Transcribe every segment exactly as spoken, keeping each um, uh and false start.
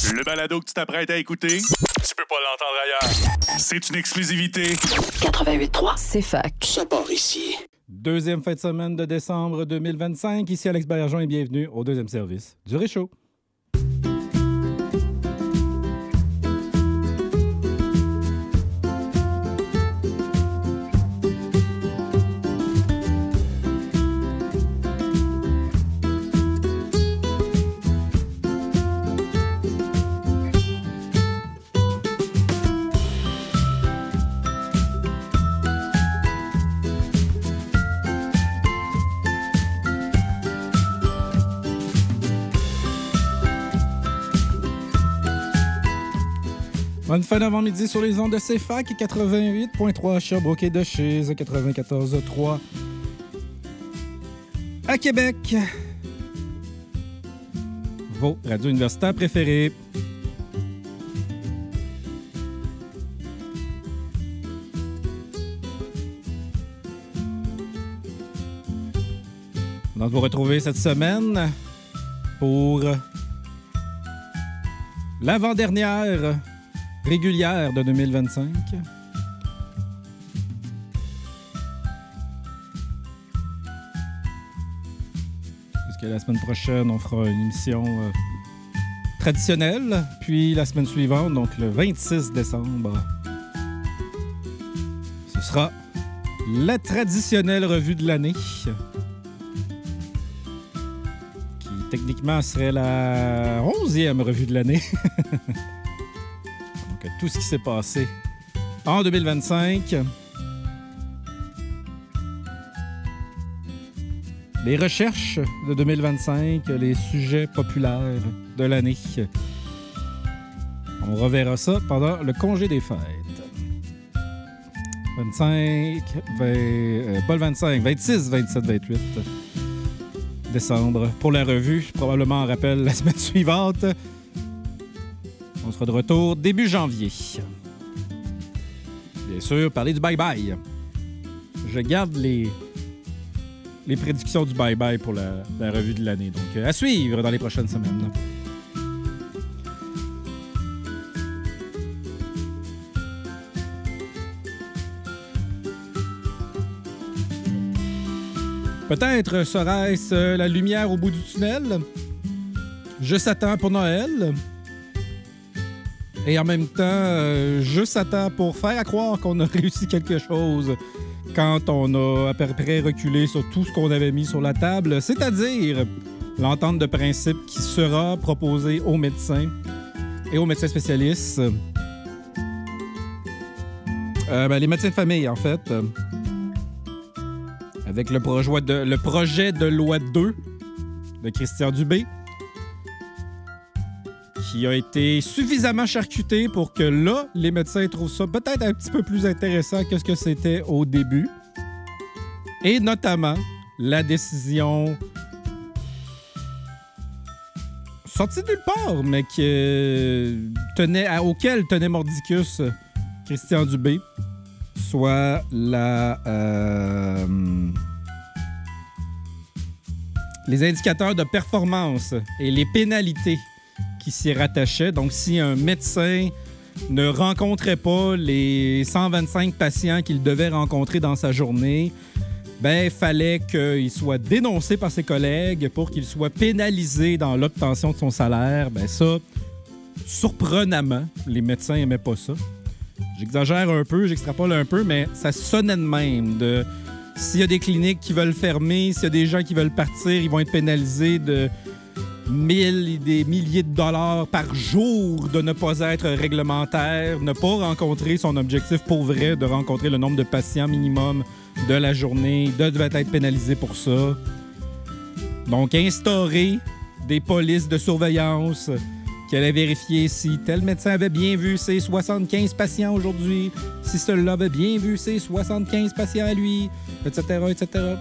Le balado que tu t'apprêtes à écouter, tu peux pas l'entendre ailleurs. C'est une exclusivité. quatre-vingt-huit trois, C'est fac. ça part ici. Deuxième fin de semaine de décembre deux mille vingt-cinq. Ici Alex Bergeron et bienvenue au deuxième service du Réchaud. Bonne fin d'avant-midi sur les ondes de C F A C, quatre-vingt-huit virgule trois Sherbrooke et de Chise, quatre-vingt-quatorze virgule trois à Québec. Vos radios universitaires préférées. Donc, vous retrouvez cette semaine pour l'avant-dernière régulière de deux mille vingt-cinq. Parce que la semaine prochaine, on fera une émission euh, traditionnelle. Puis la semaine suivante, donc le vingt-six décembre, ce sera la traditionnelle revue de l'année. Qui techniquement serait la onzième revue de l'année. Tout ce qui s'est passé en deux mille vingt-cinq. Les recherches de deux mille vingt-cinq, les sujets populaires de l'année. On reverra ça pendant le congé des fêtes. vingt-cinq, vingt, euh, pas le vingt-cinq, vingt-six, vingt-sept, vingt-huit décembre pour la revue. Probablement en rappel la semaine suivante. On sera de retour début janvier. Bien sûr, parler du bye-bye. Je garde les, les prédictions du bye-bye pour la, la revue de l'année. Donc, euh, à suivre dans les prochaines semaines. Peut-être serait-ce la lumière au bout du tunnel. Je s'attends pour Noël. Et en même temps, euh, juste à temps pour faire croire qu'on a réussi quelque chose quand on a à peu près reculé sur tout ce qu'on avait mis sur la table, c'est-à-dire l'entente de principe qui sera proposée aux médecins et aux médecins spécialistes. Euh, ben, les médecins de famille, en fait, euh, avec le projet de, le projet de loi deux de Christian Dubé, qui a été suffisamment charcuté pour que là, les médecins trouvent ça peut-être un petit peu plus intéressant que ce que c'était au début. Et notamment, la décision sortie de nulle part, mais qui tenait, à, auquel tenait mordicus Christian Dubé, soit la... Euh, les indicateurs de performance et les pénalités qui s'y rattachait. Donc, si un médecin ne rencontrait pas les cent vingt-cinq patients qu'il devait rencontrer dans sa journée, ben, il fallait qu'il soit dénoncé par ses collègues pour qu'il soit pénalisé dans l'obtention de son salaire. Ben ça, surprenamment, les médecins n'aimaient pas ça. J'exagère un peu, j'extrapole un peu, mais ça sonnait de même. De, s'il y a des cliniques qui veulent fermer, s'il y a des gens qui veulent partir, ils vont être pénalisés de mille et des milliers de dollars par jour de ne pas être réglementaire, ne pas rencontrer son objectif pour vrai, de rencontrer le nombre de patients minimum de la journée, de devait être pénalisé pour ça. Donc, instaurer des polices de surveillance qui allaient vérifier si tel médecin avait bien vu ses soixante-quinze patients aujourd'hui, si celui-là avait bien vu ses soixante-quinze patients à lui, et cetera, et cetera.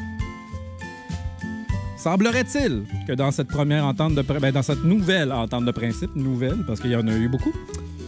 Semblerait-il que dans cette première entente de ben, dans cette nouvelle entente de principe, nouvelle, parce qu'il y en a eu beaucoup,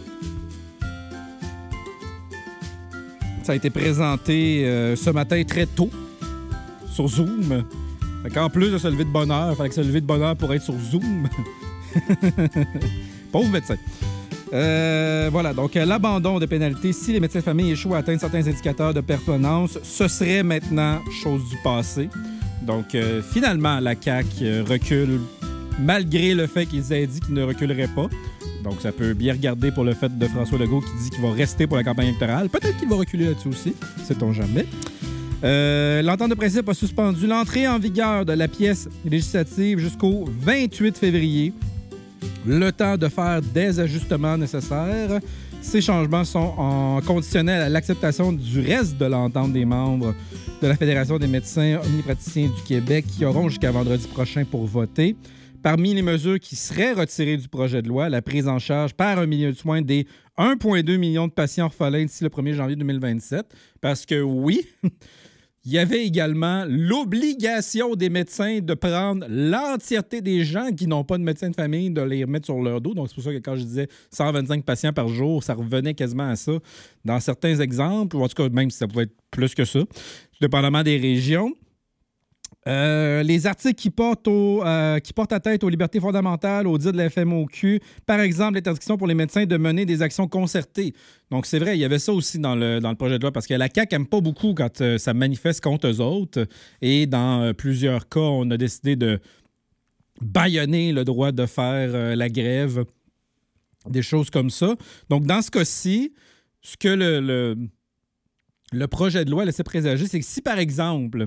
ça a été présenté euh, ce matin très tôt sur Zoom. Fait qu'en plus de se lever de bonne heure, il fallait que se lever de bonne heure pour être sur Zoom. Pauvres médecins. Euh, voilà, donc euh, l'abandon de pénalités si les médecins de famille échouent à atteindre certains indicateurs de performance, ce serait maintenant chose du passé. Donc, euh, finalement, la C A Q euh, recule malgré le fait qu'ils aient dit qu'ils ne reculeraient pas. Donc, ça peut bien regarder pour le fait de François Legault qui dit qu'il va rester pour la campagne électorale. Peut-être qu'il va reculer là-dessus aussi, sait-on jamais. Euh, L'entente de principe a suspendu l'entrée en vigueur de la pièce législative jusqu'au vingt-huit février. Le temps de faire des ajustements nécessaires. Ces changements sont en conditionnels à l'acceptation du reste de l'entente des membres de la Fédération des médecins omnipraticiens du Québec qui auront jusqu'à vendredi prochain pour voter. Parmi les mesures qui seraient retirées du projet de loi, la prise en charge par un milieu de soins des un virgule deux million de patients orphelins d'ici le premier janvier deux mille vingt-sept. Parce que oui, il y avait également l'obligation des médecins de prendre l'entièreté des gens qui n'ont pas de médecin de famille, de les remettre sur leur dos. Donc, c'est pour ça que quand je disais cent vingt-cinq patients par jour, ça revenait quasiment à ça dans certains exemples, ou en tout cas, même si ça pouvait être plus que ça, dépendamment des régions. Euh, les articles qui portent, au, euh, qui portent à tête aux libertés fondamentales, au dit de la F M O Q, par exemple, l'interdiction pour les médecins de mener des actions concertées. Donc, c'est vrai, il y avait ça aussi dans le, dans le projet de loi, parce que la C A Q n'aime pas beaucoup quand euh, ça manifeste contre eux autres. Et dans euh, plusieurs cas, on a décidé de bâillonner le droit de faire euh, la grève, des choses comme ça. Donc, dans ce cas-ci, ce que le, le, le projet de loi laissait présager, c'est que si, par exemple,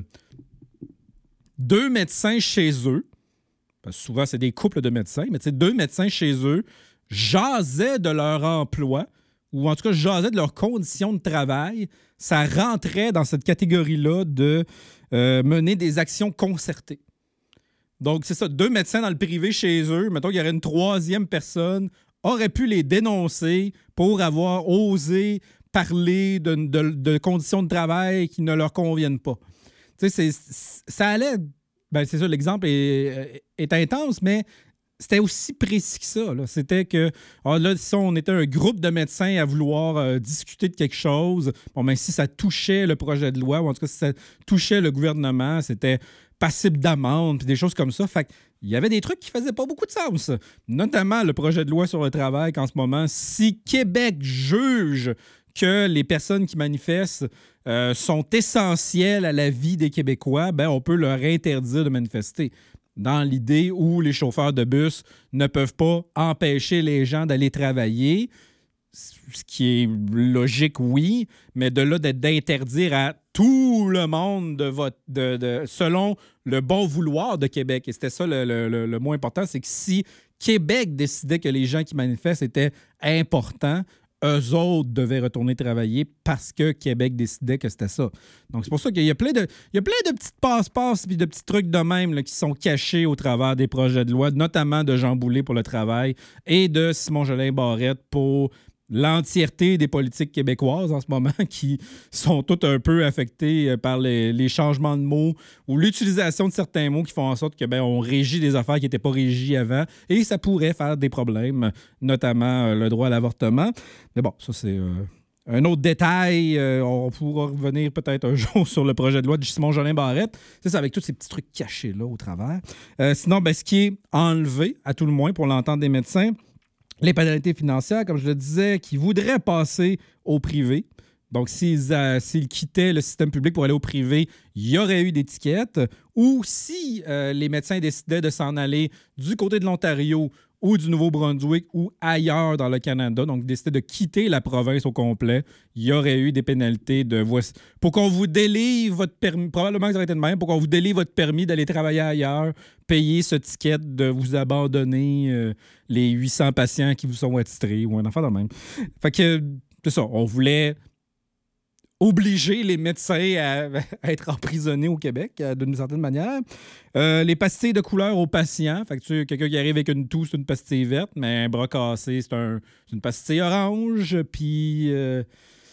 deux médecins chez eux, parce que souvent c'est des couples de médecins, mais tu sais, deux médecins chez eux jasaient de leur emploi, ou en tout cas jasaient de leurs conditions de travail, ça rentrait dans cette catégorie-là de euh, mener des actions concertées. Donc c'est ça, deux médecins dans le privé chez eux, mettons qu'il y aurait une troisième personne, aurait pu les dénoncer pour avoir osé parler de, de, de conditions de travail qui ne leur conviennent pas. Tu sais, ça allait... Ben, c'est ça, l'exemple est, est intense, mais c'était aussi précis que ça. Là. C'était que, ah, là, si on était un groupe de médecins à vouloir euh, discuter de quelque chose, bon, ben, si ça touchait le projet de loi, ou en tout cas, si ça touchait le gouvernement, c'était passible d'amende, puis des choses comme ça. Fait qu'il y avait des trucs qui faisaient pas beaucoup de sens. Notamment le projet de loi sur le travail qu'en ce moment, si Québec juge que les personnes qui manifestent euh, sont essentielles à la vie des Québécois, ben on peut leur interdire de manifester. Dans l'idée où les chauffeurs de bus ne peuvent pas empêcher les gens d'aller travailler, ce qui est logique, oui, mais de là d'interdire à tout le monde de vote, de, de, selon le bon vouloir de Québec. Et c'était ça le, le, le moins important, c'est que si Québec décidait que les gens qui manifestent étaient importants, eux autres devaient retourner travailler parce que Québec décidait que c'était ça. Donc, c'est pour ça qu'il y a plein de, il y a plein de petites passe-passe et de petits trucs de même là, qui sont cachés au travers des projets de loi, notamment de Jean Boulet pour le travail et de Simon-Jolin Barrette pour l'entièreté des politiques québécoises en ce moment qui sont toutes un peu affectées par les, les changements de mots ou l'utilisation de certains mots qui font en sorte que ben, on régit des affaires qui n'étaient pas régies avant et ça pourrait faire des problèmes, notamment euh, le droit à l'avortement. Mais bon, ça c'est euh, un autre détail. Euh, on pourra revenir peut-être un jour sur le projet de loi de Simon-Jolin Barrette. C'est ça, avec tous ces petits trucs cachés là au travers. Euh, sinon, ben, ce qui est enlevé, à tout le moins pour l'entente des médecins, les pénalités financières, comme je le disais, qui voudraient passer au privé. Donc, s'ils, euh, s'ils quittaient le système public pour aller au privé, il y aurait eu des tickets. Ou si euh, les médecins décidaient de s'en aller du côté de l'Ontario ou du Nouveau-Brunswick ou ailleurs dans le Canada, donc décidaient de quitter la province au complet, il y aurait eu des pénalités de voici, pour qu'on vous délivre votre permis, probablement que ça aurait été de même, pour qu'on vous délivre votre permis d'aller travailler ailleurs, payer ce ticket de vous abandonner euh, les huit cents patients qui vous sont attitrés ou un enfant de même. Fait que, c'est ça, on voulait obliger les médecins à, à être emprisonnés au Québec, d'une certaine manière. Euh, les pastilles de couleur aux patients. Fait que tu sais, quelqu'un qui arrive avec une toux, c'est une pastille verte, mais un bras cassé, c'est, un, c'est une pastille orange. Puis, euh,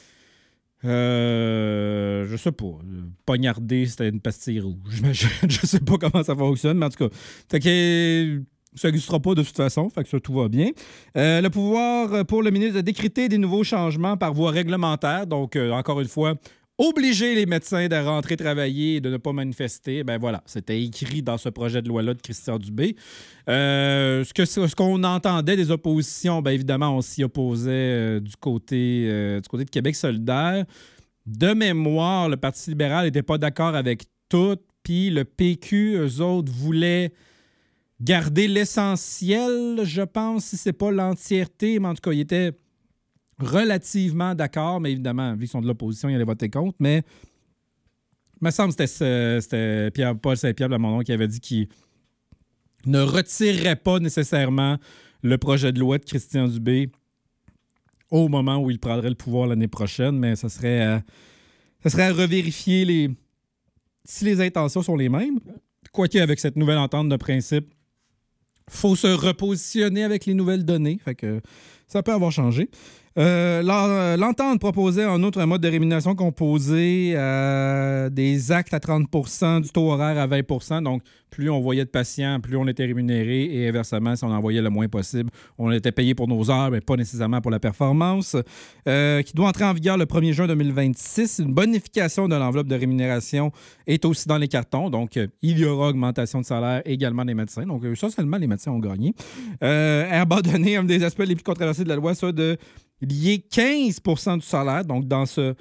euh, je sais pas, poignardé, c'était une pastille rouge. J'imagine. Je sais pas comment ça fonctionne, mais en tout cas, fait que ça n'existera pas de toute façon, fait que ça, tout va bien. Euh, le pouvoir pour le ministre de décréter des nouveaux changements par voie réglementaire, donc, euh, encore une fois, obliger les médecins de rentrer travailler et de ne pas manifester. Ben voilà, c'était écrit dans ce projet de loi-là de Christian Dubé. Euh, ce, que, ce qu'on entendait des oppositions, bien évidemment, on s'y opposait euh, du, côté, euh, du côté de Québec solidaire. De mémoire, le Parti libéral n'était pas d'accord avec tout, puis le P Q, eux autres, voulaient garder l'essentiel, je pense, si c'est pas l'entièreté, mais en tout cas, ils étaient relativement d'accord, mais évidemment, vu qu'ils sont de l'opposition, ils allaient voter contre, mais il me semble que c'était, c'était Pierre-Paul Saint-Pierre Plamondon qui avait dit qu'il ne retirerait pas nécessairement le projet de loi de Christian Dubé au moment où il prendrait le pouvoir l'année prochaine, mais ça serait à, ça serait à revérifier les, si les intentions sont les mêmes. Quoique, avec cette nouvelle entente de principe, il faut se repositionner avec les nouvelles données. Fait que ça peut avoir changé. Euh, l'entente proposait en outre un mode de rémunération composé à des actes à trente pour cent, du taux horaire à vingt pour cent. Donc, plus on voyait de patients, plus on était rémunéré. Et inversement, si on en voyait le moins possible, on était payé pour nos heures, mais pas nécessairement pour la performance. Euh, qui doit entrer en vigueur le premier juin deux mille vingt-six. Une bonification de l'enveloppe de rémunération est aussi dans les cartons. Donc, euh, il y aura augmentation de salaire également des médecins. Donc, euh, ça, seulement les médecins ont gagné. Euh, abandonner un des aspects les plus controversés de la loi, ça, de lier quinze pour cent du salaire. Donc, dans ce,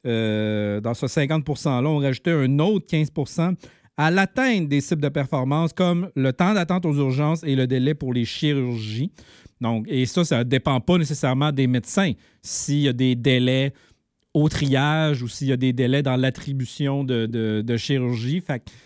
euh, dans ce cinquante pour cent-là, on rajoutait un autre quinze pour cent à l'atteinte des cibles de performance, comme le temps d'attente aux urgences et le délai pour les chirurgies. Donc, et ça, ça ne dépend pas nécessairement des médecins. S'il y a des délais au triage ou s'il y a des délais dans l'attribution de, de, de chirurgie, fait que,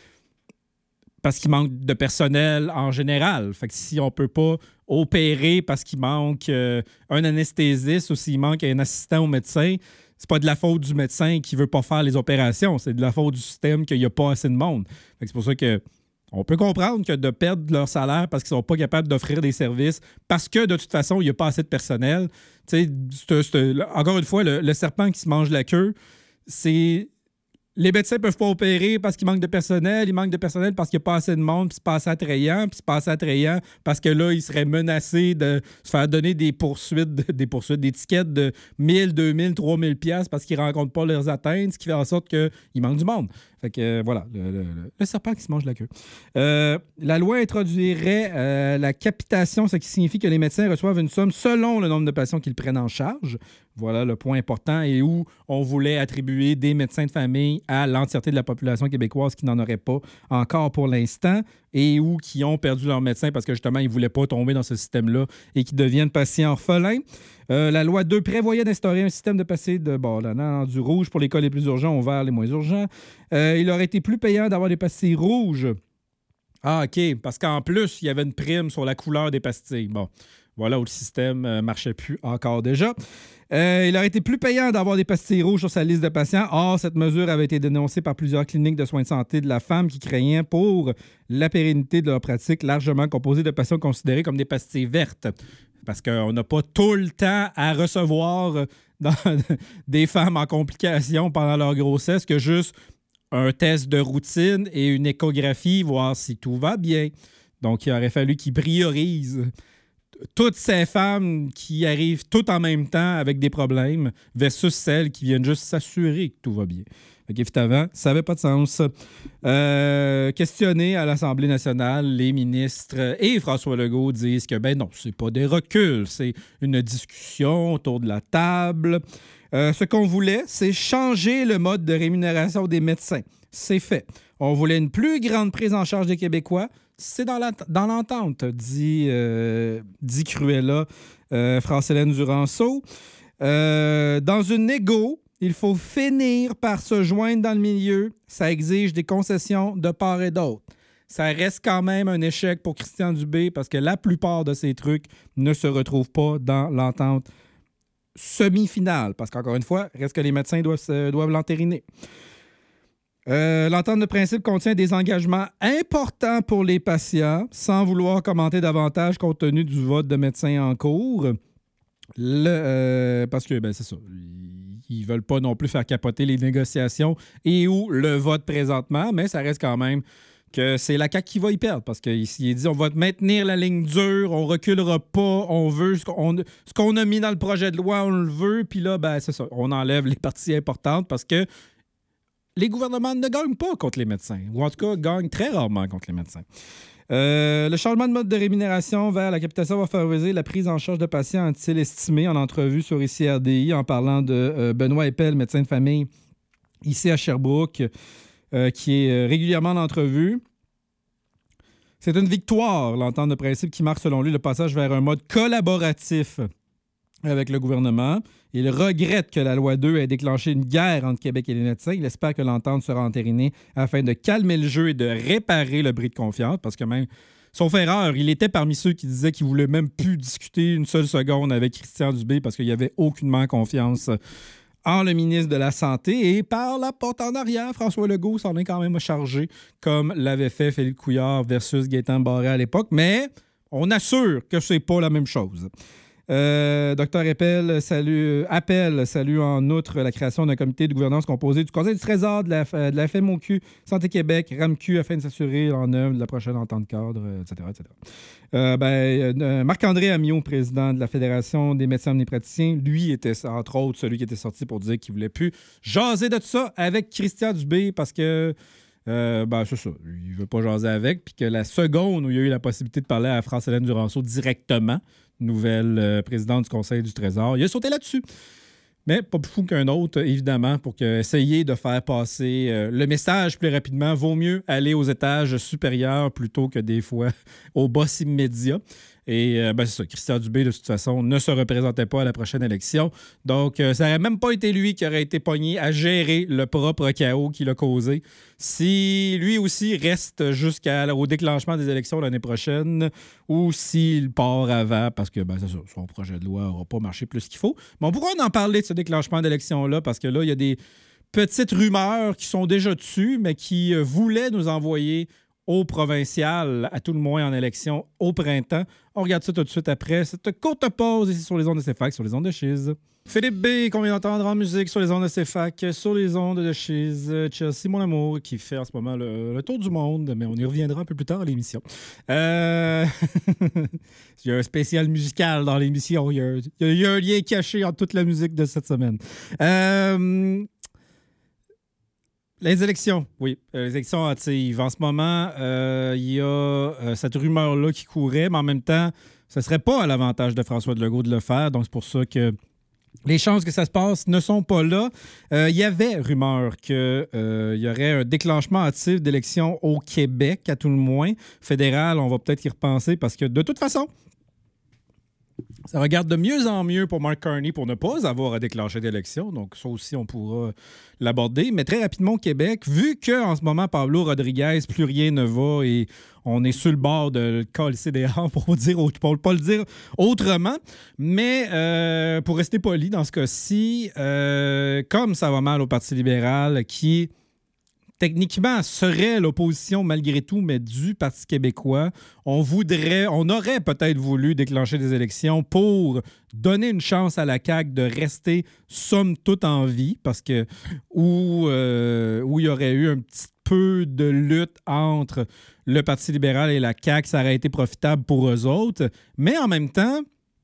parce qu'il manque de personnel en général. Fait que si on ne peut pas opérer parce qu'il manque euh, un anesthésiste ou s'il manque un assistant au médecin, c'est pas de la faute du médecin qui veut pas faire les opérations, c'est de la faute du système qu'il n'y a pas assez de monde. Fait que c'est pour ça que on peut comprendre que de perdre leur salaire parce qu'ils ne sont pas capables d'offrir des services, parce que de toute façon, il n'y a pas assez de personnel. Tu sais, c'est, c'est, encore une fois, le, le serpent qui se mange la queue, c'est... Les médecins ne peuvent pas opérer parce qu'il manque de personnel. Il manque de personnel parce qu'il n'y a pas assez de monde, puis c'est pas assez attrayant, puis c'est pas assez attrayant parce que là, ils seraient menacés de se faire donner des poursuites, de, des poursuites, des tickets de mille, deux mille, trois mille piastres parce qu'ils ne rencontrent pas leurs atteintes, ce qui fait en sorte qu'il manque du monde. Fait que euh, voilà, le, le, le serpent qui se mange la queue. Euh, la loi introduirait euh, la capitation, ce qui signifie que les médecins reçoivent une somme selon le nombre de patients qu'ils prennent en charge. Voilà le point important, et où on voulait attribuer des médecins de famille à l'entièreté de la population québécoise qui n'en aurait pas encore pour l'instant, et où qui ont perdu leur médecin parce que justement, ils ne voulaient pas tomber dans ce système-là et qui deviennent patients orphelins. Euh, la loi deux prévoyait d'instaurer un système de passer de bon, là, non, du rouge pour les cas les plus urgents au vert les moins urgents. Euh, il aurait été plus payant d'avoir des pastilles rouges. Ah, OK, parce qu'en plus, il y avait une prime sur la couleur des pastilles. Bon, voilà où le système ne euh, marchait plus encore déjà. Euh, il aurait été plus payant d'avoir des pastilles rouges sur sa liste de patients. Or, cette mesure avait été dénoncée par plusieurs cliniques de soins de santé de la femme qui craignaient pour la pérennité de leur pratique, largement composée de patients considérés comme des pastilles vertes. Parce qu'on n'a pas tout le temps à recevoir dans des femmes en complications pendant leur grossesse que juste un test de routine et une échographie, voir si tout va bien. Donc, il aurait fallu qu'ils priorisent toutes ces femmes qui arrivent toutes en même temps avec des problèmes versus celles qui viennent juste s'assurer que tout va bien. Fait qu'évidemment, ça n'avait pas de sens. Euh, questionné à l'Assemblée nationale, les ministres et François Legault disent que ben non, c'est pas des reculs, c'est une discussion autour de la table. Euh, ce qu'on voulait, c'est changer le mode de rémunération des médecins. C'est fait. On voulait une plus grande prise en charge des Québécois. C'est dans, la, dans l'entente, dit, euh, dit Cruella, euh, France-Hélène Duranceau. Euh, dans une négo, il faut finir par se joindre dans le milieu. Ça exige des concessions de part et d'autre. Ça reste quand même un échec pour Christian Dubé parce que la plupart de ces trucs ne se retrouvent pas dans l'entente semi-finale. Parce qu'encore une fois, reste que les médecins doivent, doivent l'entériner. Euh, l'entente de principe contient des engagements importants pour les patients, sans vouloir commenter davantage compte tenu du vote de médecins en cours. Le, euh, parce que, ben, c'est ça, ils ne veulent pas non plus faire capoter les négociations et ou le vote présentement, mais ça reste quand même que c'est la C A Q qui va y perdre, parce qu'il est dit on va maintenir la ligne dure, on reculera pas, on veut ce qu'on, ce qu'on a mis dans le projet de loi, on le veut, puis là, ben, c'est ça, on enlève les parties importantes parce que les gouvernements ne gagnent pas contre les médecins, ou en tout cas gagnent très rarement contre les médecins. Euh, le changement de mode de rémunération vers la capitation va favoriser la prise en charge de patients, a-t-il estimé en entrevue sur I C R D I en parlant de euh, Benoît Eppel, médecin de famille ici à Sherbrooke, euh, qui est régulièrement en entrevue. C'est une victoire, l'entente de principe, qui marque selon lui le passage vers un mode collaboratif avec le gouvernement. Il regrette que la loi deux ait déclenché une guerre entre Québec et les médecins. Il espère que l'entente sera entérinée afin de calmer le jeu et de réparer le bris de confiance, parce que même, sauf erreur, il était parmi ceux qui disaient qu'il ne voulait même plus discuter une seule seconde avec Christian Dubé parce qu'il n'y avait aucunement confiance en le ministre de la Santé. Et par la porte en arrière, François Legault s'en est quand même chargé, comme l'avait fait Philippe Couillard versus Gaétan Barré à l'époque. Mais on assure que c'est pas la même chose. Euh, Docteur Eppel salue, appelle, salue en outre la création d'un comité de gouvernance composé du Conseil du Trésor, de la, de la F M O Q, Santé Québec, RAMQ, afin de s'assurer en œuvre de la prochaine entente cadre, et cetera et cetera. Euh, ben, euh, Marc-André Amiot, président de la Fédération des médecins omnipraticiens, lui était, entre autres, celui qui était sorti pour dire qu'il ne voulait plus jaser de tout ça avec Christian Dubé parce que Euh, ben, c'est ça. Il ne veut pas jaser avec. Puis que la seconde où il y a eu la possibilité de parler à France-Hélène Duranceau directement, nouvelle euh, présidente du Conseil du Trésor, il a sauté là-dessus. Mais pas plus fou qu'un autre, évidemment, pour que, essayer de faire passer euh, le message plus rapidement. Vaut mieux aller aux étages supérieurs plutôt que des fois au boss immédiat. Et euh, ben c'est ça, Christian Dubé, de toute façon, ne se représentait pas à la prochaine élection. Donc, euh, ça n'aurait même pas été lui qui aurait été pogné à gérer le propre chaos qu'il a causé. Si lui aussi reste jusqu'au déclenchement des élections l'année prochaine ou s'il part avant, parce que ben, c'est ça, son projet de loi n'aura pas marché plus qu'il faut. Mais on pourra en parler de ce déclenchement d'élection-là parce que là, il y a des petites rumeurs qui sont déjà dessus, mais qui euh, voulaient nous envoyer au provincial, à tout le moins en élection, au printemps. On regarde ça tout de suite après cette courte pause ici sur les ondes de C F A C, sur les ondes de Chiz. Philippe B, qu'on vient d'entendre en musique sur les ondes de C F A C, sur les ondes de Chiz. Chelsea, mon amour, qui fait en ce moment le, le tour du monde, mais on y reviendra un peu plus tard à l'émission. Euh... il y a un spécial musical dans l'émission. Il y a, il y a un lien caché entre toute la musique de cette semaine. Euh... Les élections, oui. Les élections hâtives. En ce moment, euh, il y a euh, cette rumeur-là qui courait, mais en même temps, ce ne serait pas à l'avantage de François Legault de le faire. Donc, c'est pour ça que les chances que ça se passe ne sont pas là. Euh, il y avait rumeur qu'il euh, y aurait un déclenchement hâtif d'élections au Québec, à tout le moins. Fédéral, on va peut-être y repenser parce que de toute façon, ça regarde de mieux en mieux pour Mark Carney pour ne pas avoir à déclencher d'élection. Donc, ça aussi, on pourra l'aborder. Mais très rapidement au Québec, vu qu'en ce moment, Pablo Rodriguez, plus rien ne va et on est sur le bord de le calisser des rangs pour dire, pour pas le dire autrement. Mais euh, pour rester poli dans ce cas-ci, euh, comme ça va mal au Parti libéral, qui techniquement serait l'opposition malgré tout, mais du Parti québécois, on voudrait, on aurait peut-être voulu déclencher des élections pour donner une chance à la C A Q de rester somme toute en vie, parce que où, euh, où il y aurait eu un petit peu de lutte entre le Parti libéral et la C A Q, ça aurait été profitable pour eux autres, mais en même temps,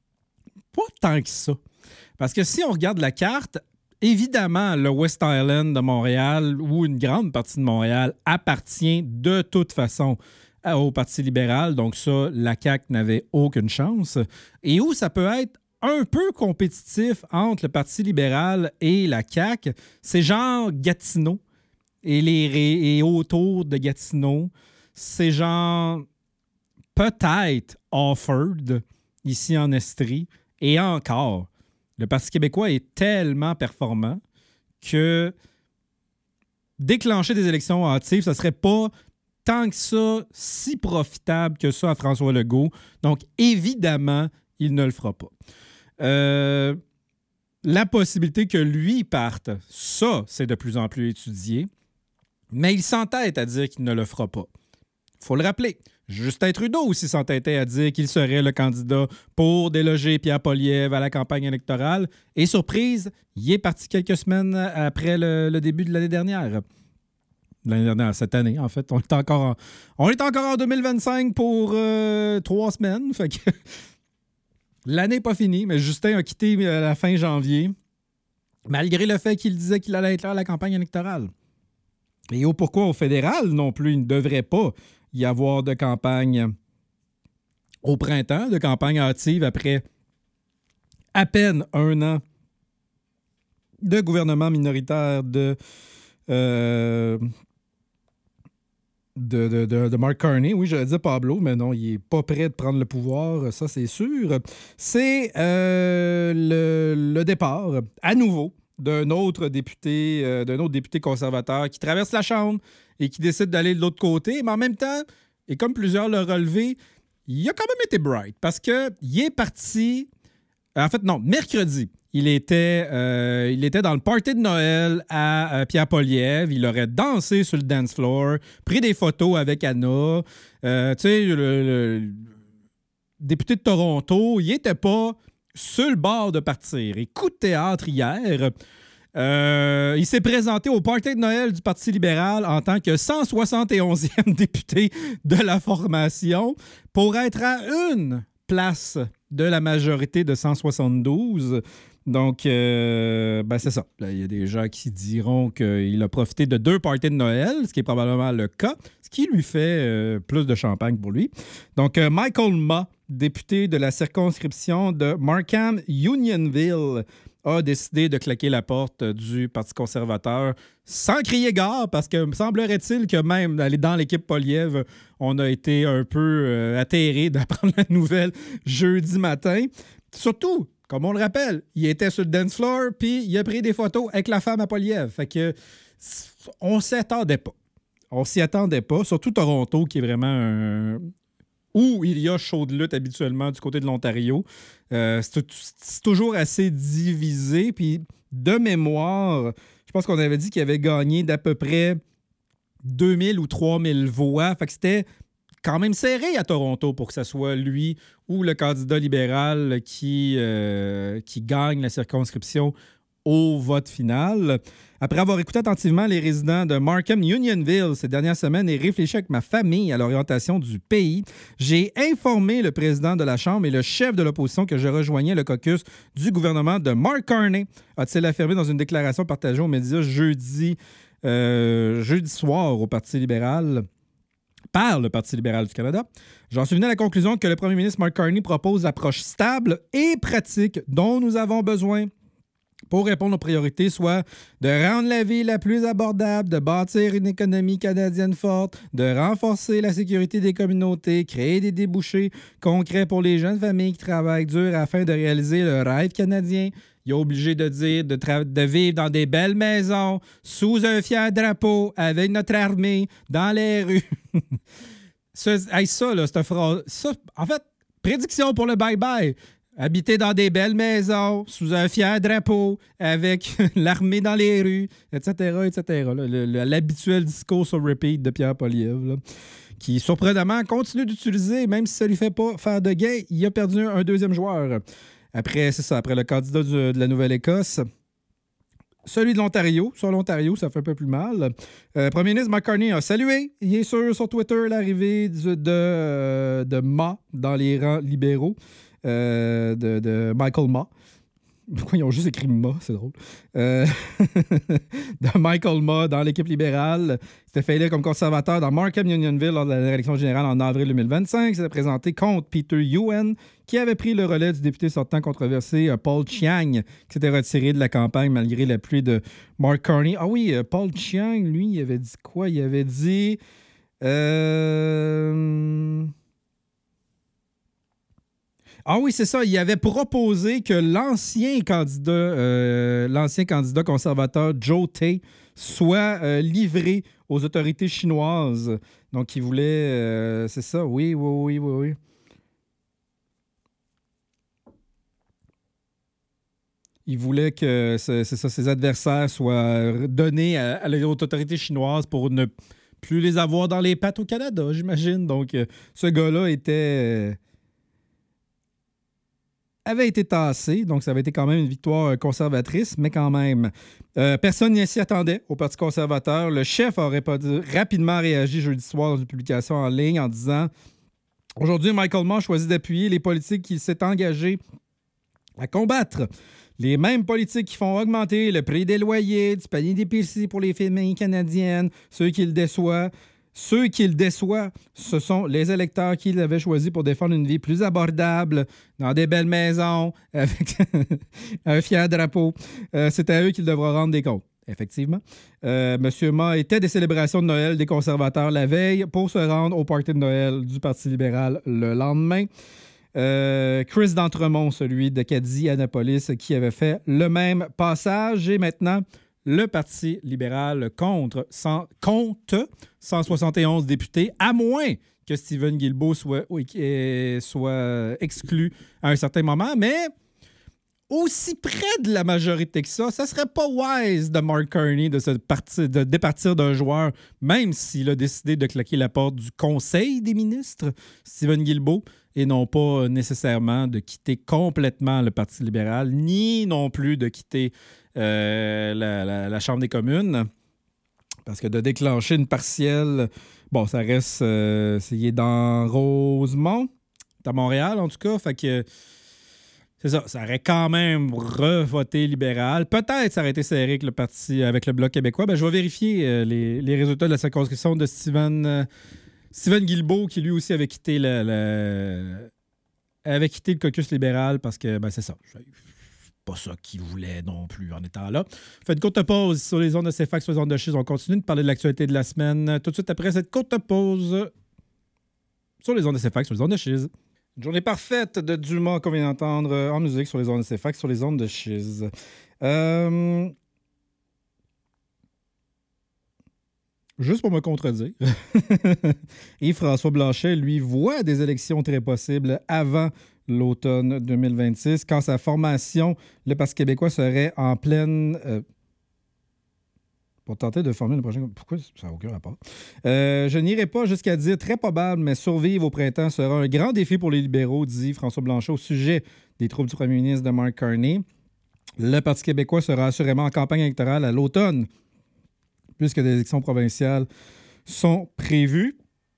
pas tant que ça. Parce que si on regarde la carte, évidemment, le West Island de Montréal ou une grande partie de Montréal appartient de toute façon au Parti libéral. Donc ça, la C A Q n'avait aucune chance. Et où ça peut être un peu compétitif entre le Parti libéral et la C A Q, c'est genre Gatineau et, les, et autour de Gatineau. C'est genre peut-être Offord, ici en Estrie, et encore. Le Parti québécois est tellement performant que déclencher des élections hâtives, ça ne serait pas tant que ça si profitable que ça à François Legault. Donc, évidemment, il ne le fera pas. Euh, la possibilité que lui parte, ça, c'est de plus en plus étudié, mais il s'entête à dire qu'il ne le fera pas. Il faut le rappeler. Justin Trudeau aussi s'entêtait à dire qu'il serait le candidat pour déloger Pierre Poilievre à la campagne électorale. Et surprise, il est parti quelques semaines après le, le début de l'année dernière. L'année dernière, cette année, en fait. On est encore en, on est encore en deux mille vingt-cinq pour euh, trois semaines. Fait que l'année n'est pas finie, mais Justin a quitté à la fin janvier, malgré le fait qu'il disait qu'il allait être là à la campagne électorale. Et au pourquoi au fédéral non plus, il ne devrait pas y avoir de campagne au printemps, de campagne hâtive après à peine un an de gouvernement minoritaire de, euh, de, de, de, de Mark Carney. Oui, j'allais dire Pablo, mais non, il n'est pas prêt de prendre le pouvoir, ça c'est sûr. C'est euh, le, le départ, à nouveau, d'un autre député, euh, d'un autre député conservateur qui traverse la Chambre et qui décide d'aller de l'autre côté, mais en même temps, et comme plusieurs l'ont relevé, il a quand même été bright parce qu'il est parti. En fait, non, mercredi, il était, euh, il était dans le party de Noël à euh, Pierre Poilievre. Il aurait dansé sur le dance floor, pris des photos avec Anna. Euh, tu sais, le, le, le député de Toronto, il n'était pas sur le bord de partir. Et coup de théâtre hier, euh, il s'est présenté au party de Noël du Parti libéral en tant que cent soixante et onzième député de la formation pour être à une place de la majorité de cent soixante-douze. Donc, euh, ben c'est ça. Il y a des gens qui diront qu'il a profité de deux parties de Noël, ce qui est probablement le cas, ce qui lui fait euh, plus de champagne pour lui. Donc, euh, Michael Ma, député de la circonscription de Markham-Unionville, a décidé de claquer la porte du Parti conservateur sans crier gare, parce que semblerait-il que même dans l'équipe Poilievre, on a été un peu euh, atterré d'apprendre la nouvelle jeudi matin. Surtout, comme on le rappelle, il était sur le dance floor, puis il a pris des photos avec la femme à Poilievre. Fait que on s'y attendait pas. On s'y attendait pas, surtout Toronto, qui est vraiment un... où il y a show de lutte habituellement du côté de l'Ontario. Euh, c'est, c'est toujours assez divisé. Puis de mémoire, je pense qu'on avait dit qu'il avait gagné d'à peu près deux mille ou trois mille voix. Fait que c'était quand même serré à Toronto pour que ce soit lui ou le candidat libéral qui, euh, qui gagne la circonscription au vote final. Après avoir écouté attentivement les résidents de Markham-Unionville ces dernières semaines et réfléchi avec ma famille à l'orientation du pays, j'ai informé le président de la Chambre et le chef de l'opposition que je rejoignais le caucus du gouvernement de Mark Carney, a-t-il affirmé dans une déclaration partagée aux médias jeudi, euh, jeudi soir au Parti libéral. Par le Parti libéral du Canada. J'en suis venu à la conclusion que le premier ministre Mark Carney propose l'approche stable et pratique dont nous avons besoin pour répondre aux priorités, soit de rendre la vie la plus abordable, de bâtir une économie canadienne forte, de renforcer la sécurité des communautés, créer des débouchés concrets pour les jeunes familles qui travaillent dur afin de réaliser le rêve canadien. Il est obligé de dire de, tra- de vivre dans des belles maisons, sous un fier drapeau, avec notre armée, dans les rues. ça, hey, ça, là, cette phrase... Ça, en fait, prédiction pour le bye-bye. Habiter dans des belles maisons, sous un fier drapeau, avec l'armée dans les rues, et cetera, et cetera. Là, le, le, l'habituel discours sur repeat de Pierre Poilievre, là, qui, surprenamment, continue d'utiliser, même si ça ne lui fait pas faire de gain. Il a perdu un, un deuxième joueur. Après, c'est ça, après le candidat du, de la Nouvelle-Écosse. Celui de l'Ontario. Sur l'Ontario, ça fait un peu plus mal. Euh, Premier ministre Mark Carney a salué, il est sûr, sur Twitter, l'arrivée de, de, euh, de Ma dans les rangs libéraux. Euh, de, de Michael Ma. Pourquoi ils ont juste écrit Ma? C'est drôle. Euh, de Michael Ma dans l'équipe libérale. Il s'était fait élire comme conservateur dans Markham-Unionville lors de la élection générale en avril deux mille vingt-cinq. Il s'était présenté contre Peter Yuen, qui avait pris le relais du député sortant controversé Paul Chiang, qui s'était retiré de la campagne malgré l'appui de Mark Carney. Ah oui, Paul Chiang, lui, il avait dit quoi? Il avait dit... Euh... Ah oui, c'est ça. Il avait proposé que l'ancien candidat, euh, l'ancien candidat conservateur Joe Tay soit euh, livré aux autorités chinoises. Donc, il voulait... Euh, c'est ça, oui, oui, oui, oui, oui. Il voulait que c'est, c'est ça, ses adversaires soient donnés à, à les autorités chinoises pour ne plus les avoir dans les pattes au Canada, j'imagine. Donc, euh, ce gars-là était... Euh, avait été tassé, donc ça avait été quand même une victoire conservatrice, mais quand même. Euh, personne n'y s'y attendait au Parti conservateur. Le chef aurait pas dit, rapidement réagi jeudi soir dans une publication en ligne en disant « Aujourd'hui, Michael Ma choisit d'appuyer les politiques qu'il s'est engagé à combattre les mêmes politiques qui font augmenter le prix des loyers, du panier d'épicerie pour les familles canadiennes, ceux qui le déçoivent. Ceux qui le déçoivent, ce sont les électeurs qui l'avaient choisi pour défendre une vie plus abordable, dans des belles maisons, avec un fier drapeau. Euh, c'est à eux qu'il devra rendre des comptes. Effectivement. Euh, M. Ma était des célébrations de Noël des conservateurs la veille pour se rendre au party de Noël du Parti libéral le lendemain. Euh, Chris D'Entremont, celui d'Acadie, Annapolis, qui avait fait le même passage. Et maintenant, le Parti libéral contre, cent, compte cent soixante et onze députés, à moins que Stephen Guilbeault soit, soit exclu à un certain moment. Mais aussi près de la majorité que ça, ça serait pas wise de Mark Carney de, se partir, de départir d'un joueur, même s'il a décidé de claquer la porte du Conseil des ministres, Stephen Guilbeault, et non pas nécessairement de quitter complètement le Parti libéral, ni non plus de quitter euh, la, la, la Chambre des communes. Parce que de déclencher une partielle, bon, ça reste... Euh, c'est dans Rosemont, à Montréal en tout cas, fait que... C'est ça, ça aurait quand même revoté libéral. Peut-être ça aurait été serré avec le parti, avec le Bloc québécois. Ben, je vais vérifier euh, les, les résultats de la circonscription de Stephen, euh, Stephen Guilbeault, qui lui aussi avait quitté le, le, avait quitté le caucus libéral parce que, ben, c'est ça. C'est pas ça qu'il voulait non plus en étant là. Faites une courte pause sur les ondes de C F A Q, sur les ondes de Chiz. On continue de parler de l'actualité de la semaine tout de suite après cette courte pause sur les ondes de C F A Q, sur les ondes de Chiz. Une journée parfaite de Dumas qu'on vient d'entendre en musique sur les ondes de C F A Q, sur les ondes de Chiz. Euh... Juste pour me contredire, Yves-François Blanchet, lui, voit des élections très possibles avant l'automne deux mille vingt-six, quand sa formation, le Parti québécois, serait en pleine... Euh... Pour tenter de former le prochain... Pourquoi ça n'a aucun rapport? Euh, je n'irai pas jusqu'à dire très probable, mais survivre au printemps sera un grand défi pour les libéraux, dit François Blanchet au sujet des troupes du premier ministre de Mark Carney. Le Parti québécois sera assurément en campagne électorale à l'automne, puisque des élections provinciales sont prévues.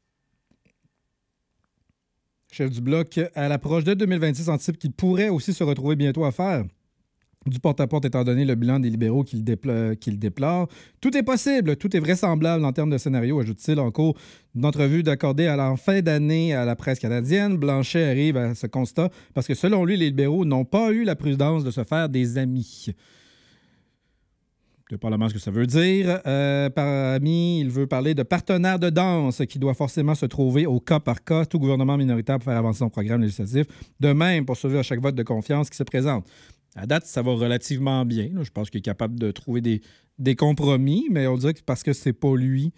Chef du Bloc, à l'approche de deux mille vingt-six, anticipe qu'il pourrait aussi se retrouver bientôt à faire du porte-à-porte étant donné le bilan des libéraux qu'il dépl- qu'il déplore. Tout est possible, tout est vraisemblable en termes de scénario, ajoute-t-il en cours d'une entrevue d'accordée à la fin d'année à la presse canadienne. Blanchet arrive à ce constat parce que selon lui, les libéraux n'ont pas eu la prudence de se faire des amis. Dépendamment de ce que ça veut dire. Euh, par amis, il veut parler de partenaire de danse qui doit forcément se trouver au cas par cas, tout gouvernement minoritaire pour faire avancer son programme législatif. De même, pour survivre à chaque vote de confiance qui se présente. À date, ça va relativement bien. Là. Je pense qu'il est capable de trouver des, des compromis, mais on dirait que parce que c'est pas lui...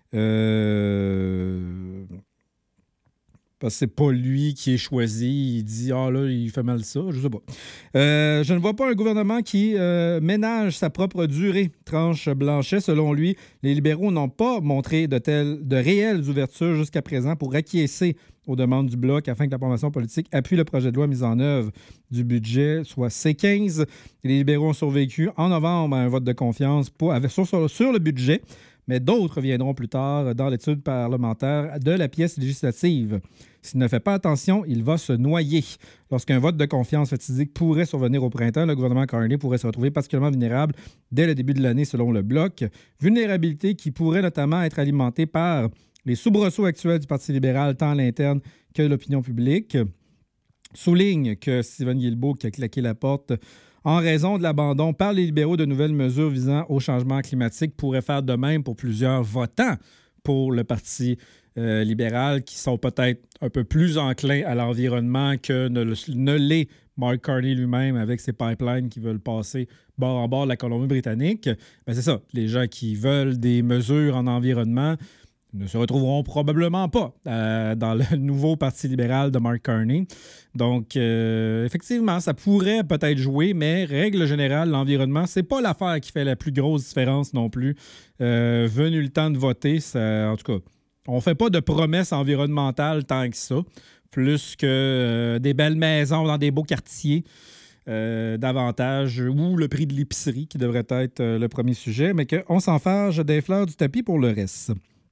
Euh... Parce que c'est pas lui qui est choisi. Il dit « Ah là, il fait mal ça. » Je sais pas. Euh, je ne vois pas un gouvernement qui euh, ménage sa propre durée, tranche Blanchet. Selon lui, les libéraux n'ont pas montré de, telles, de réelles ouvertures jusqu'à présent pour acquiescer aux demandes du Bloc afin que la formation politique appuie le projet de loi mis en œuvre du budget, soit C quinze. Les libéraux ont survécu en novembre à un vote de confiance pour, sur, sur, sur le budget, mais d'autres viendront plus tard dans l'étude parlementaire de la pièce législative. S'il ne fait pas attention, il va se noyer. Lorsqu'un vote de confiance fatidique pourrait survenir au printemps, le gouvernement Carney pourrait se retrouver particulièrement vulnérable dès le début de l'année, selon le Bloc. Vulnérabilité qui pourrait notamment être alimentée par les soubresauts actuels du Parti libéral, tant à l'interne que l'opinion publique. Souligne que Stephen Guilbeault, qui a claqué la porte en raison de l'abandon par les libéraux de nouvelles mesures visant au changement climatique, pourrait faire de même pour plusieurs votants pour le Parti euh, libéral qui sont peut-être un peu plus enclins à l'environnement que ne, ne l'est Mark Carney lui-même avec ses pipelines qui veulent passer bord en bord de la Colombie-Britannique. Ben c'est ça, les gens qui veulent des mesures en environnement ne se retrouveront probablement pas euh, dans le nouveau Parti libéral de Mark Carney. Donc, euh, effectivement, ça pourrait peut-être jouer, mais règle générale, l'environnement, c'est pas l'affaire qui fait la plus grosse différence non plus. Euh, venu le temps de voter, ça, en tout cas, on fait pas de promesses environnementales tant que ça, plus que euh, des belles maisons dans des beaux quartiers. Euh, davantage, ou le prix de l'épicerie qui devrait être euh, le premier sujet, mais qu'on s'en fâche des fleurs du tapis pour le reste.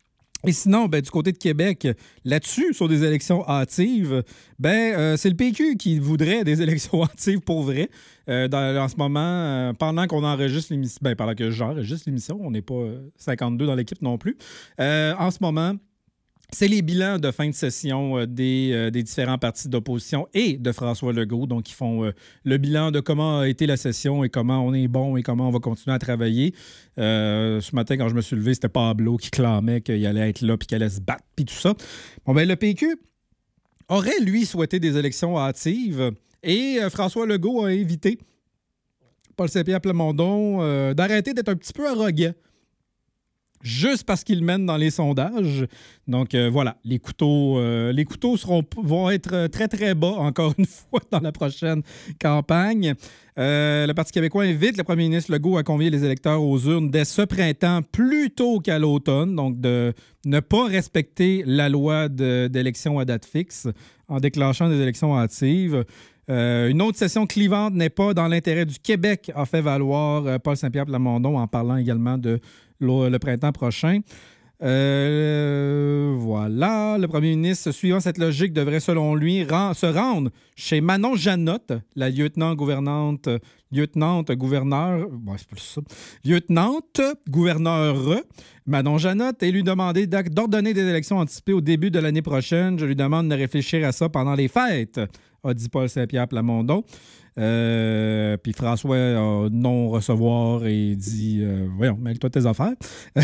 Et sinon, ben, du côté de Québec, là-dessus, sur des élections hâtives, ben, euh, c'est le P Q qui voudrait des élections hâtives pour vrai. Euh, dans, en ce moment, euh, pendant qu'on enregistre l'émission, ben, pendant que j'enregistre l'émission, on n'est pas euh, cinquante-deux dans l'équipe non plus. Euh, en ce moment, c'est les bilans de fin de session euh, des, euh, des différents partis d'opposition et de François Legault. Donc, ils font euh, le bilan de comment a été la session et comment on est bon et comment on va continuer à travailler. Euh, ce matin, quand je me suis levé, c'était Pablo qui clamait qu'il allait être là puis qu'il allait se battre puis tout ça. Bon, ben le P Q aurait, lui, souhaité des élections hâtives et euh, François Legault a invité Paul Saint-Pierre Plamondon euh, d'arrêter d'être un petit peu arrogant. Juste parce qu'il mène dans les sondages. Donc, euh, voilà, les couteaux, euh, les couteaux seront, vont être très, très bas, encore une fois, dans la prochaine campagne. Euh, le Parti québécois invite le premier ministre Legault à convier les électeurs aux urnes dès ce printemps plutôt qu'à l'automne. Donc, de ne pas respecter la loi de, d'élection à date fixe en déclenchant des élections hâtives. Euh, une autre session clivante n'est pas dans l'intérêt du Québec, a fait valoir euh, Paul Saint-Pierre Plamondon en parlant également de le, le printemps prochain. Euh, voilà. Le premier ministre, suivant cette logique, devrait, selon lui, ren- se rendre chez Manon Janotte, la lieutenant-gouvernante, lieutenante-gouverneur, bon, c'est plus ça, lieutenante-gouverneur Manon Janotte, et lui demander d'ordonner des élections anticipées au début de l'année prochaine. Je lui demande de réfléchir à ça pendant les fêtes, a dit Paul Saint-Pierre Plamondon. Euh, puis François a non-recevoir et dit euh, voyons, mêle-toi tes affaires.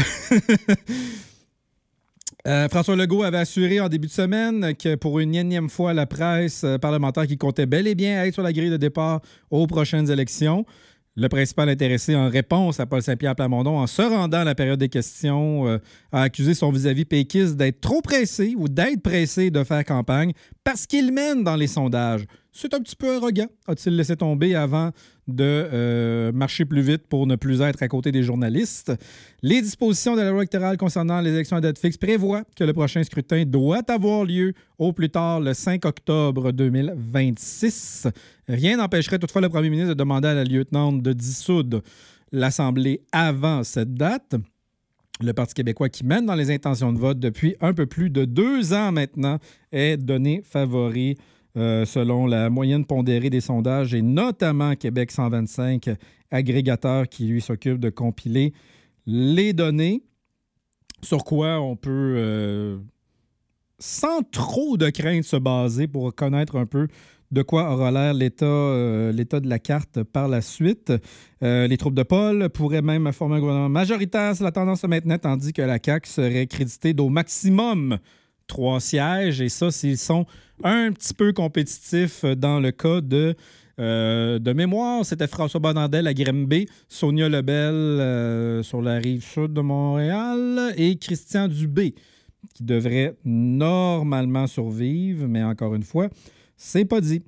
euh, François Legault avait assuré en début de semaine que pour une énième fois, la presse parlementaire qui comptait bel et bien être sur la grille de départ aux prochaines élections. Le principal intéressé en réponse à Paul Saint-Pierre Plamondon, en se rendant à la période des questions, euh, a accusé son vis-à-vis péquiste d'être trop pressé ou d'être pressé de faire campagne parce qu'il mène dans les sondages. C'est un petit peu arrogant, a-t-il laissé tomber avant de euh, marcher plus vite pour ne plus être à côté des journalistes. Les dispositions de la loi électorale concernant les élections à date fixe prévoient que le prochain scrutin doit avoir lieu au plus tard le cinq octobre deux mille vingt-six. Rien n'empêcherait toutefois le premier ministre de demander à la lieutenante de dissoudre l'Assemblée avant cette date. Le Parti québécois, qui mène dans les intentions de vote depuis un peu plus de deux ans maintenant, est donné favori Euh, selon la moyenne pondérée des sondages et notamment Québec cent vingt-cinq, agrégateur qui lui s'occupe de compiler les données, sur quoi on peut, euh, sans trop de crainte, se baser pour connaître un peu de quoi aura l'air l'état, euh, l'état de la carte par la suite. Euh, les troupes de Paul pourraient même former un gouvernement majoritaire si la tendance se maintenait, tandis que la C A Q serait créditée d'au maximum trois sièges, et ça, s'ils sont un petit peu compétitifs dans le cas de, euh, de mémoire. C'était François Bonnardel à Grimby, Sonia Lebel euh, sur la rive sud de Montréal et Christian Dubé, qui devrait normalement survivre, mais encore une fois, c'est pas dit.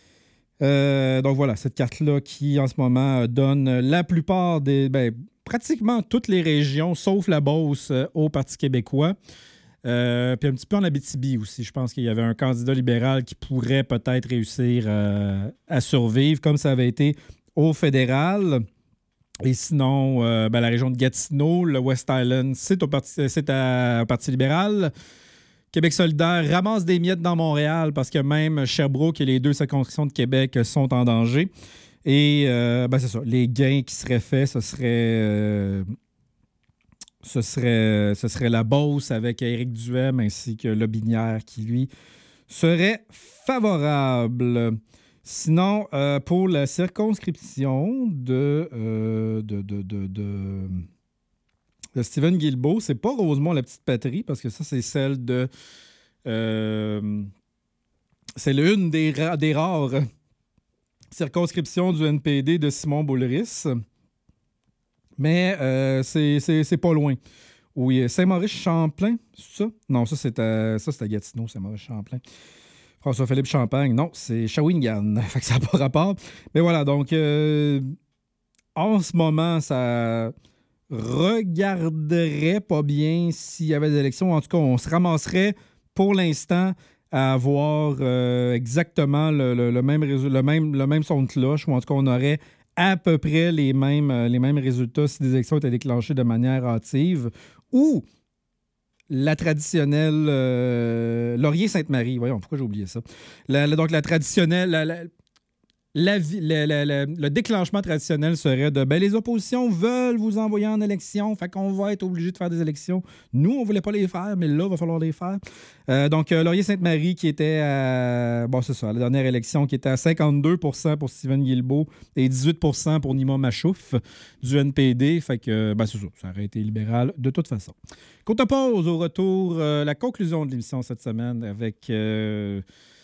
Euh, donc voilà, cette carte-là qui, en ce moment, donne la plupart des... Ben, pratiquement toutes les régions, sauf la Beauce, euh, au Parti québécois. Euh, puis un petit peu en Abitibi aussi. Je pense qu'il y avait un candidat libéral qui pourrait peut-être réussir euh, à survivre, comme ça avait été au fédéral. Et sinon, euh, ben, la région de Gatineau, le West Island, c'est au Parti, c'est à, au Parti libéral. Québec solidaire ramasse des miettes dans Montréal parce que même Sherbrooke et les deux circonscriptions de Québec sont en danger. Et euh, ben, c'est ça. Les gains qui seraient faits, ce serait... Euh, Ce serait, ce serait la Beauce avec Éric Duhem ainsi que Lobinière qui, lui, serait favorable. Sinon, euh, pour la circonscription de, euh, de, de, de, de, de Stephen Guilbeault, c'est pas Rosemont la petite patrie, parce que ça, c'est celle de... Euh, c'est l'une des, ra- des rares circonscriptions du N P D de Simon Boulris. Mais euh, c'est, c'est, c'est pas loin. Oui, Saint-Maurice-Champlain, c'est ça? Non, ça, c'est à, ça, c'est à Gatineau, Saint-Maurice-Champlain. François-Philippe Champagne, non, c'est Shawinigan. Fait que ça n'a pas rapport. Mais voilà, donc, euh, en ce moment, ça regarderait pas bien s'il y avait des élections. En tout cas, on se ramasserait pour l'instant à avoir euh, exactement le, le, le, même résu- le, même, le même son de cloche, ou en tout cas, on aurait à peu près les mêmes, les mêmes résultats si des élections étaient déclenchées de manière hâtive, ou la traditionnelle euh, Laurier-Sainte-Marie. Voyons, pourquoi j'ai oublié ça? La, la, donc, la traditionnelle... La, la, La, la, la, la, le déclenchement traditionnel serait de ben, les oppositions veulent vous envoyer en élection, fait qu'on va être obligé de faire des élections. Nous, on ne voulait pas les faire, mais là, il va falloir les faire. Euh, donc, euh, Laurier-Sainte-Marie, qui était à. Bon, c'est ça, la dernière élection, qui était à cinquante-deux pour cent pour Stephen Guilbeault et dix-huit pour cent pour Nima Machouf du N P D. Fait que, ben, c'est ça, ça aurait été libéral de toute façon. Courte pause au retour, euh, la conclusion de l'émission cette semaine avec. Euh,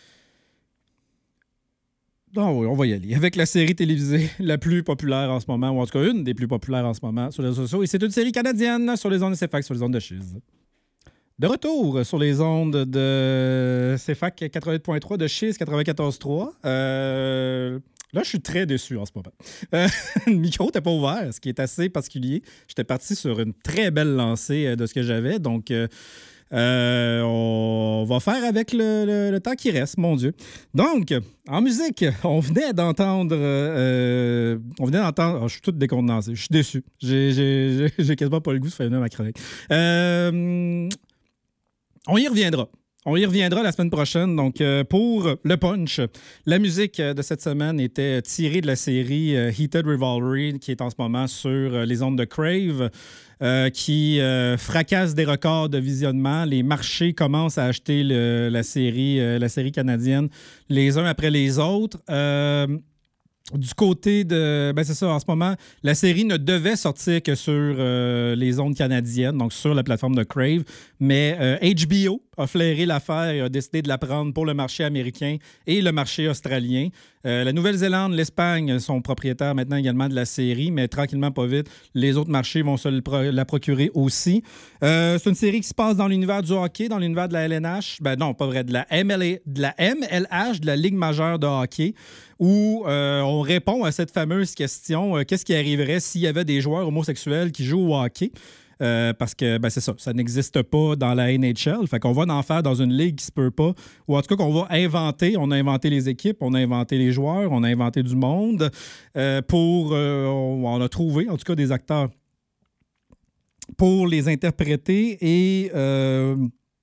Ah oui, on va y aller. Avec la série télévisée la plus populaire en ce moment, ou en tout cas une des plus populaires en ce moment sur les réseaux sociaux. Et c'est une série canadienne sur les ondes de C F A C, sur les ondes de Chiz. De retour sur les ondes de C F A C quatre-vingt-huit point trois, de Chiz quatre-vingt-quatorze point trois. Euh... Là, je suis très déçu en ce moment. Euh, le micro n'était pas ouvert, ce qui est assez particulier. J'étais parti sur une très belle lancée de ce que j'avais, donc... Euh... Euh, on va faire avec le, le, le temps qui reste, mon Dieu. Donc, en musique, on venait d'entendre... Euh, on venait d'entendre... Oh, je suis tout décondensé. Je suis déçu. J'ai, j'ai, j'ai quasiment pas le goût de faire une ma chronique. Euh, on y reviendra. On y reviendra la semaine prochaine. Donc, euh, pour le punch, la musique de cette semaine était tirée de la série euh, Heated Rivalry, qui est en ce moment sur euh, les ondes de Crave, euh, qui euh, fracasse des records de visionnement. Les marchés commencent à acheter le, la, série, euh, la série canadienne les uns après les autres. Euh, Du côté de... Ben c'est ça, en ce moment, la série ne devait sortir que sur euh, les ondes canadiennes, donc sur la plateforme de Crave, mais euh, H B O a flairé l'affaire et a décidé de la prendre pour le marché américain et le marché australien. Euh, la Nouvelle-Zélande, l'Espagne sont propriétaires maintenant également de la série, mais tranquillement, pas vite, les autres marchés vont se le pro- la procurer aussi. Euh, c'est une série qui se passe dans l'univers du hockey, dans l'univers de la L N H. Ben non, pas vrai, de la M L A, de la M L H, de la Ligue majeure de hockey, où euh, on répond à cette fameuse question, euh, qu'est-ce qui arriverait s'il y avait des joueurs homosexuels qui jouent au hockey? Euh, parce que, ben c'est ça, ça n'existe pas dans la N H L. Fait qu'on va en faire dans une ligue qui se peut pas. Ou en tout cas, qu'on va inventer. On a inventé les équipes, on a inventé les joueurs, on a inventé du monde euh, pour... Euh, on a trouvé, en tout cas, des acteurs pour les interpréter. Et euh,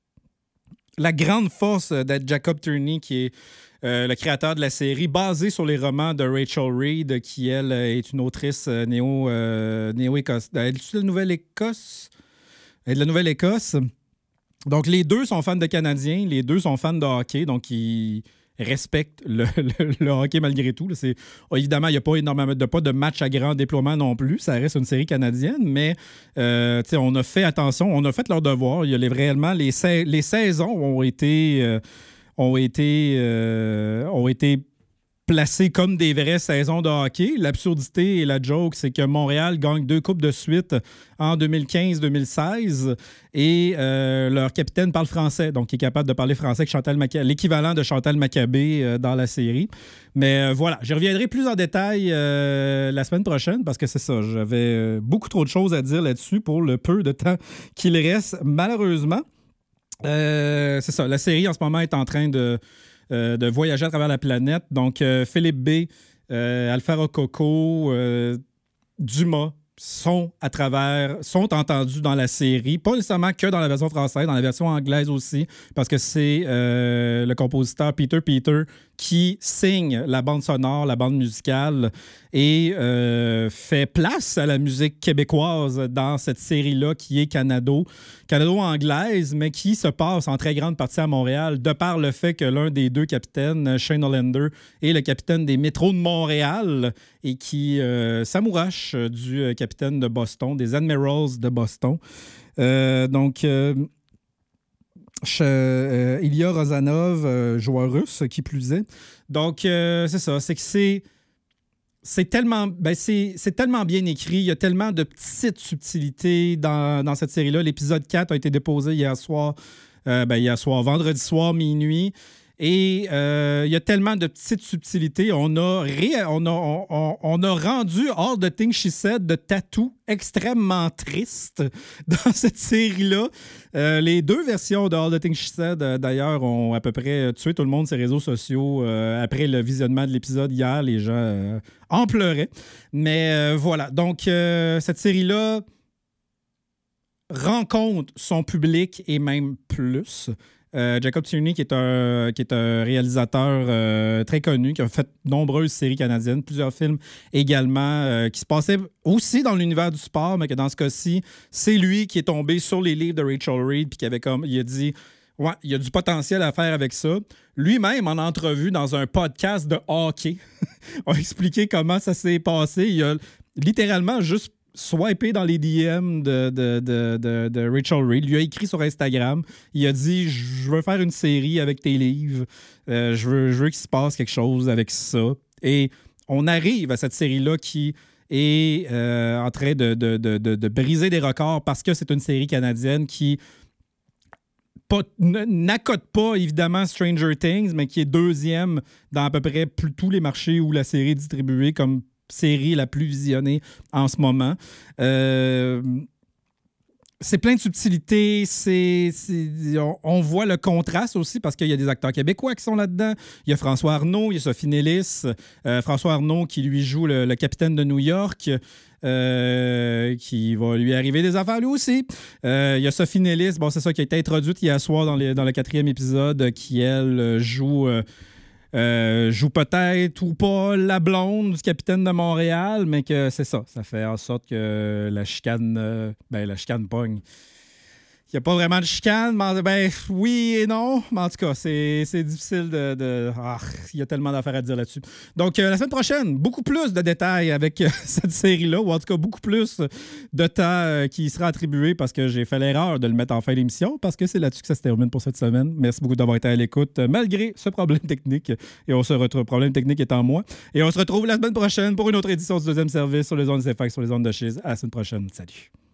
la grande force d'être Jacob Turney, qui est Euh, le créateur de la série, basé sur les romans de Rachel Reed, qui, elle, est une autrice euh, néo, euh, néo-écosse. Elle est de la Nouvelle-Écosse? Elle est de la Nouvelle-Écosse. Donc, les deux sont fans de Canadiens, les deux sont fans de hockey, donc ils respectent le, le, le hockey malgré tout. Là, c'est, évidemment, il n'y a pas énormément de, pas de match à grand déploiement non plus. Ça reste une série canadienne, mais euh, on a fait attention, on a fait leur devoir. Il y a les, réellement, les, sa- les saisons ont été... Euh, ont été, euh, ont été placés comme des vraies saisons de hockey. L'absurdité et la joke, c'est que Montréal gagne deux coupes de suite en deux mille quinze deux mille seize et euh, leur capitaine parle français, donc il est capable de parler français avec Chantal Maccabé, l'équivalent de Chantal Maccabé euh, dans la série. Mais euh, voilà, je reviendrai plus en détail euh, la semaine prochaine parce que c'est ça, j'avais beaucoup trop de choses à dire là-dessus pour le peu de temps qu'il reste, malheureusement. Euh, c'est ça, la série en ce moment est en train de, euh, de voyager à travers la planète. Donc, euh, Philippe B, euh, Alpha Rococo, euh, Dumas sont à travers, sont entendus dans la série, pas nécessairement que dans la version française, dans la version anglaise aussi, parce que c'est euh, le compositeur Peter Peter qui signe la bande sonore, la bande musicale et euh, fait place à la musique québécoise dans cette série-là qui est Canado, Canado-anglaise, mais qui se passe en très grande partie à Montréal, de par le fait que l'un des deux capitaines, Shane Hollander, est le capitaine des métros de Montréal et qui euh, s'amourache du euh, capitaine de Boston, des Admirals de Boston. Euh, donc... Euh, Je, euh, Ilya Rozanov, euh, joueur russe, qui plus est. Donc, euh, c'est ça. C'est que c'est, c'est, tellement, ben c'est, c'est tellement bien écrit. Il y a tellement de petites subtilités dans, dans cette série-là. L'épisode quatre a été déposé hier soir, euh, ben, hier soir, vendredi soir, minuit. Et euh, il y a tellement de petites subtilités. On a, ré, on a, on, on, on a rendu All the Things She Said de Tattoo extrêmement triste dans cette série-là. Euh, les deux versions de All the Things She Said, euh, d'ailleurs, ont à peu près tué tout le monde sur les réseaux sociaux euh, après le visionnement de l'épisode hier. Les gens euh, en pleuraient. Mais euh, voilà. Donc, euh, cette série-là rencontre son public et même plus. Euh, Jacob Tierney, qui est un, qui est un réalisateur euh, très connu, qui a fait de nombreuses séries canadiennes, plusieurs films également, euh, qui se passaient aussi dans l'univers du sport, mais que dans ce cas-ci, c'est lui qui est tombé sur les livres de Rachel Reed, puis qui avait comme, il a dit, ouais, il y a du potentiel à faire avec ça. Lui-même, en entrevue dans un podcast de hockey, a expliqué comment ça s'est passé. Il a littéralement juste swipé dans les D M de, de, de, de, de Rachel Reed. Il lui a écrit sur Instagram. Il a dit « Je veux faire une série avec tes livres. Euh, je veux, je veux qu'il se passe quelque chose avec ça. » Et on arrive à cette série-là qui est euh, en train de, de, de, de, de briser des records parce que c'est une série canadienne qui pas, n'accote pas, évidemment, Stranger Things, mais qui est deuxième dans à peu près plus, tous les marchés où la série est distribuée comme série la plus visionnée en ce moment. Euh, c'est plein de subtilités. C'est, c'est, on, on voit le contraste aussi parce qu'il y a des acteurs québécois qui sont là-dedans. Il y a François Arnault, il y a Sophie Nélis. Euh, François Arnault qui lui joue le, le capitaine de New York. Euh, qui va lui arriver des affaires lui aussi. Euh, il y a Sophie Nélis, bon, c'est ça, qui a été introduite hier soir dans, les, dans le quatrième épisode, qui, elle, joue... Euh, Euh, joue peut-être ou pas la blonde du capitaine de Montréal, mais que c'est ça. Ça fait en sorte que la chicane, euh, ben la chicane pogne. Il n'y a pas vraiment de chicane, mais ben, oui et non. Mais en tout cas, c'est, c'est difficile de... de... Ah, il y a tellement d'affaires à dire là-dessus. Donc, euh, la semaine prochaine, beaucoup plus de détails avec euh, cette série-là, ou en tout cas, beaucoup plus de temps euh, qui sera attribué parce que j'ai fait l'erreur de le mettre en fin d'émission, parce que c'est là-dessus que ça se termine pour cette semaine. Merci beaucoup d'avoir été à l'écoute, euh, malgré ce problème technique. Et on se retrouve, problème technique étant moi. Et on se retrouve la semaine prochaine pour une autre édition du deuxième service sur les ondes de C F A Q, sur les ondes de Chiz. À la semaine prochaine. Salut.